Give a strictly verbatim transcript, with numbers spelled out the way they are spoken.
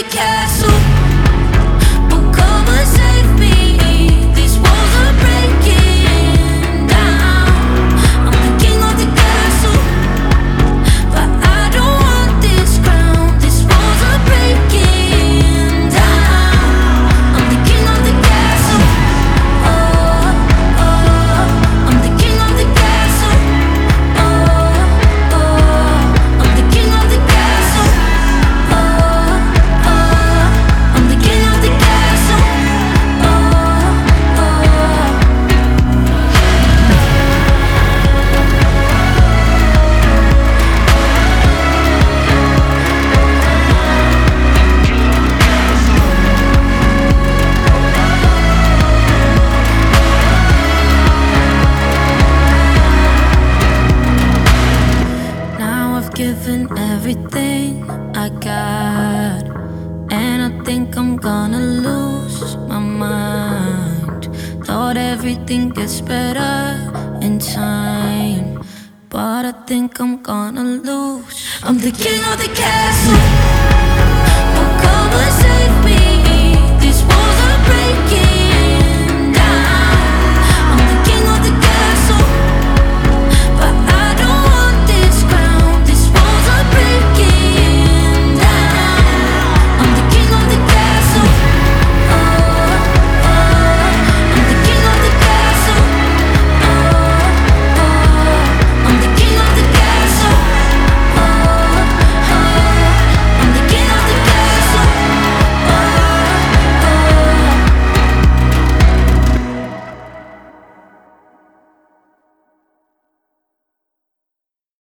the castle. Oh, come and save me. These walls are breaking down. I'm the king of the castle, but I don't want this crown. These walls are breaking down. I'm the king of the castle. Oh, oh, I'm the king of the castle. Oh, oh, I'm the king of the castle. Oh, oh, I'm the king of the castle. Oh, oh. Now I've given everything I got, and I think I'm gonna lose my mind. Thought everything gets better in time, but I think I'm gonna lose. I'm the king of the castle.